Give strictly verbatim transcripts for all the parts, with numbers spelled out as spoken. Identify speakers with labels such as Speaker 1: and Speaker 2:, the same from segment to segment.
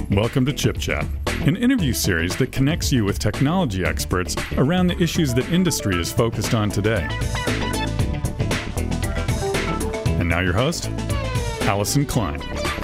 Speaker 1: Welcome to Chip Chat, an interview series that connects you with technology experts around the issues that industry is focused on today. And now your host, Allison Klein.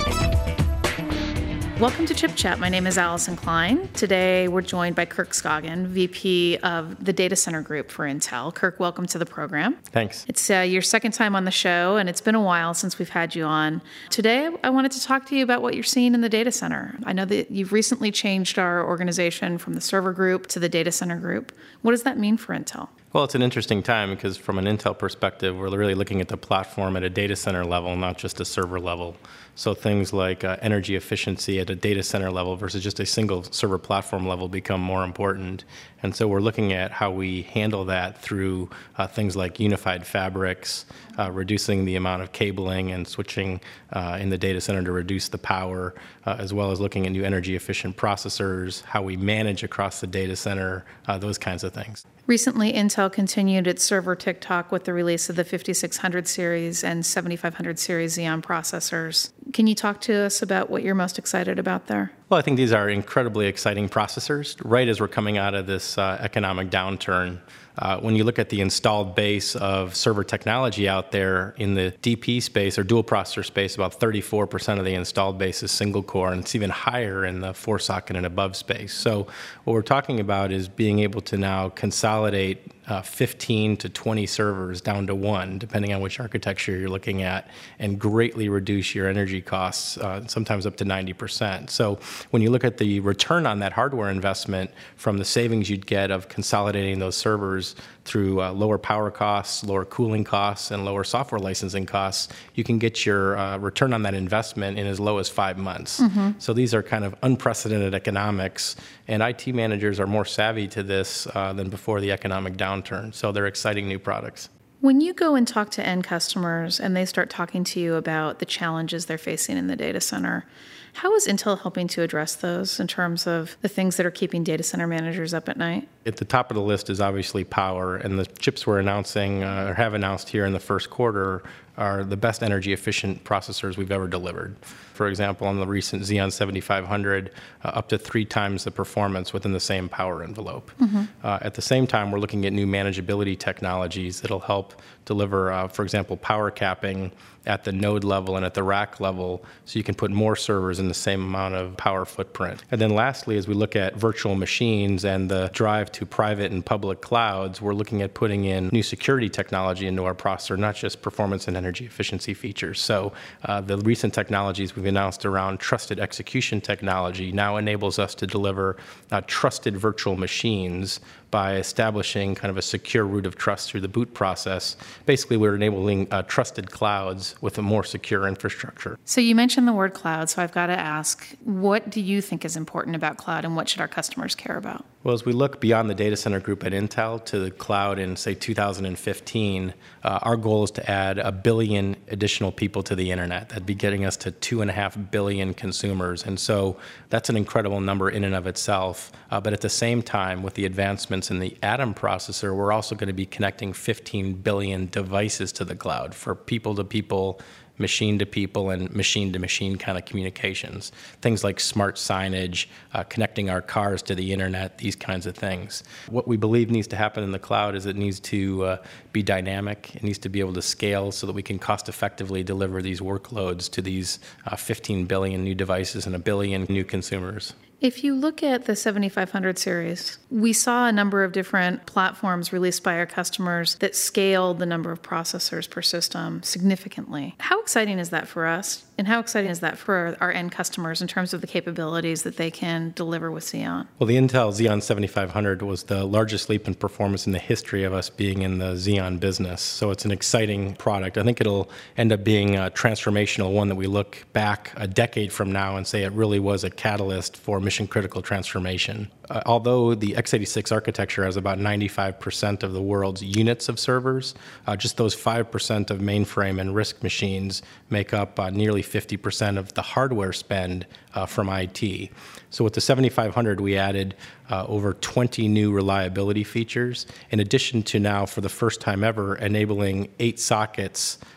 Speaker 2: Welcome to Chip Chat. My name is Allison Klein. Today we're joined by Kirk Skaugen, V P of the Data Center Group for Intel. Kirk, welcome to the program.
Speaker 3: Thanks.
Speaker 2: It's uh, your second time on the show, and it's been a while since we've had you on. Today I wanted to talk to you about what you're seeing in the data center. I know that you've recently changed our organization from the server group to the data center group. What does that mean for Intel?
Speaker 3: Well, it's an interesting time because from an Intel perspective, we're really looking at the platform at a data center level, not just a server level. So things like uh, energy efficiency at a data center level versus just a single server platform level become more important. And so we're looking at how we handle that through uh, things like unified fabrics, uh, reducing the amount of cabling and switching uh, in the data center to reduce the power, uh, as well as looking at new energy efficient processors, how we manage across the data center, uh, those kinds of things.
Speaker 2: Recently, Intel continued its server tick-tock with the release of the fifty-six hundred series and seventy-five hundred series Xeon processors. Can you talk to us about what you're most excited about there?
Speaker 3: Well, I think these are incredibly exciting processors. Right as we're coming out of this uh, economic downturn, uh, when you look at the installed base of server technology out there in the D P space or dual processor space, about thirty-four percent of the installed base is single core, and it's even higher in the four socket and above space. So what we're talking about is being able to now consolidate Uh, fifteen to twenty servers down to one, depending on which architecture you're looking at, and greatly reduce your energy costs, uh, sometimes up to ninety percent. So when you look at the return on that hardware investment from the savings you'd get of consolidating those servers through uh, lower power costs, lower cooling costs, and lower software licensing costs, you can get your uh, return on that investment in as low as five months. Mm-hmm. So these are kind of unprecedented economics, and I T managers are more savvy to this uh, than before the economic downturn. So they're exciting new products.
Speaker 2: When you go and talk to end customers and they start talking to you about the challenges they're facing in the data center, how is Intel helping to address those in terms of the things that are keeping data center managers up at night?
Speaker 3: At the top of the list is obviously power, and the chips we're announcing uh, or have announced here in the first quarter are the best energy efficient processors we've ever delivered. For example, on the recent Xeon seventy-five hundred, uh, up to three times the performance within the same power envelope. Mm-hmm. Uh, at the same time, we're looking at new manageability technologies that'll help deliver, uh, for example, power capping at the node level and at the rack level, so you can put more servers in the same amount of power footprint. And then lastly, as we look at virtual machines and the drive to private and public clouds, we're looking at putting in new security technology into our processor, not just performance and energy efficiency features. So uh, the recent technologies we've announced around trusted execution technology now enables us to deliver uh, trusted virtual machines by establishing kind of a secure root of trust through the boot process. Basically, we're enabling uh, trusted clouds with a more secure infrastructure.
Speaker 2: So you mentioned the word cloud, so I've got to ask, what do you think is important about cloud and what should our customers care about?
Speaker 3: Well, as we look beyond the data center group at Intel to the cloud in, say, two thousand fifteen, uh, our goal is to add a billion additional people to the internet. That'd be getting us to two and a half billion consumers. And so that's an incredible number in and of itself. Uh, but at the same time, with the advancements in the Atom processor, we're also going to be connecting fifteen billion devices to the cloud for people-to-people, machine-to-people, and machine-to-machine kind of communications. Things like smart signage, uh, connecting our cars to the internet, these kinds of things. What we believe needs to happen in the cloud is it needs to uh, be dynamic. It needs to be able to scale so that we can cost-effectively deliver these workloads to these uh, fifteen billion new devices and a billion new consumers.
Speaker 2: If you look at the seventy-five hundred series, we saw a number of different platforms released by our customers that scaled the number of processors per system significantly. How exciting is that for us? And how exciting is that for our end customers in terms of the capabilities that they can deliver with Xeon?
Speaker 3: Well, the Intel Xeon seventy-five hundred was the largest leap in performance in the history of us being in the Xeon business. So it's an exciting product. I think it'll end up being a transformational one that we look back a decade from now and say it really was a catalyst for mission-critical transformation. Uh, although the x eighty-six architecture has about ninety-five percent of the world's units of servers, uh, just those five percent of mainframe and RISC machines make up uh, nearly fifty percent of the hardware spend uh, from I T. So with the seventy-five hundred, we added uh, over twenty new reliability features, in addition to now, for the first time ever, enabling eight sockets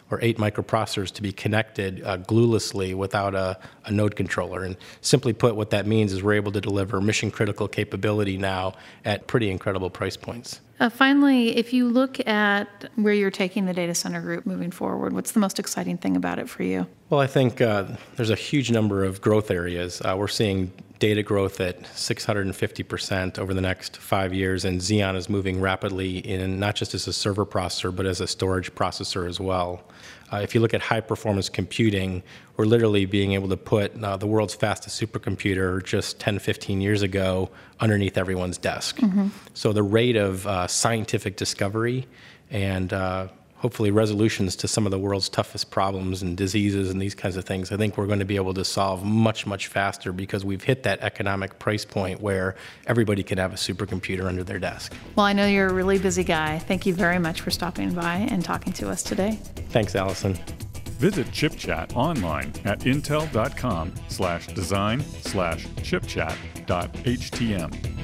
Speaker 3: or eight microprocessors to be connected uh, gluelessly without a, a node controller. And simply put, what that means is we're able to deliver mission-critical capability now at pretty incredible price points.
Speaker 2: Uh, finally, if you look at where you're taking the data center group moving forward, what's the most exciting thing about it for you?
Speaker 3: Well, I think uh, there's a huge number of growth areas. Uh, we're seeing data growth at six hundred fifty percent over the next five years, and Xeon is moving rapidly in not just as a server processor, but as a storage processor as well. Uh, if you look at high-performance computing, we're literally being able to put uh, the world's fastest supercomputer just ten, fifteen years ago underneath everyone's desk. Mm-hmm. So the rate of uh, scientific discovery and uh, hopefully resolutions to some of the world's toughest problems and diseases and these kinds of things, I think we're going to be able to solve much, much faster because we've hit that economic price point where everybody can have a supercomputer under their desk.
Speaker 2: Well, I know you're a really busy guy. Thank you very much for stopping by and talking to us today.
Speaker 3: Thanks, Allison.
Speaker 1: Visit ChipChat online at intel.com slash design slash chipchat dot htm.